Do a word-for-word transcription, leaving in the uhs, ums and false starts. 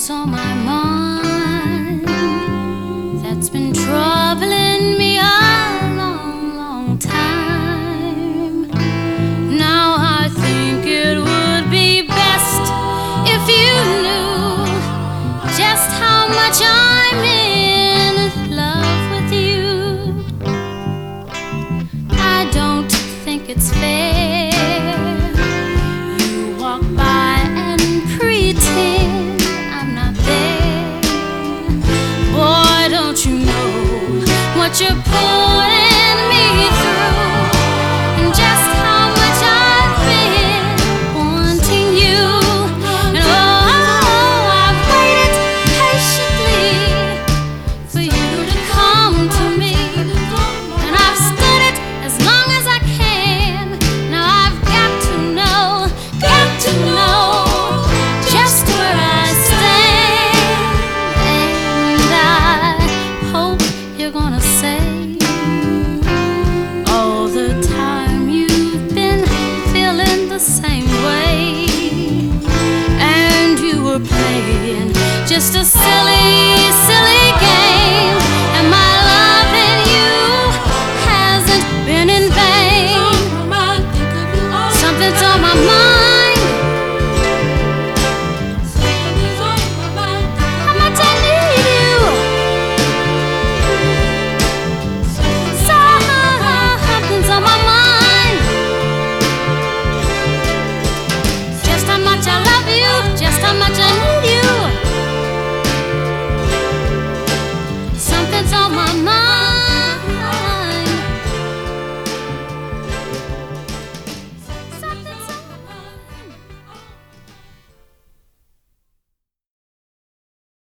questions on my mind that's been troubling me a long, long time. Now I think it would be best if you knew just how much I'm in love with you. I don't think it's fair you walk by and pretend I'm not there. Boy, don't you know what you're putting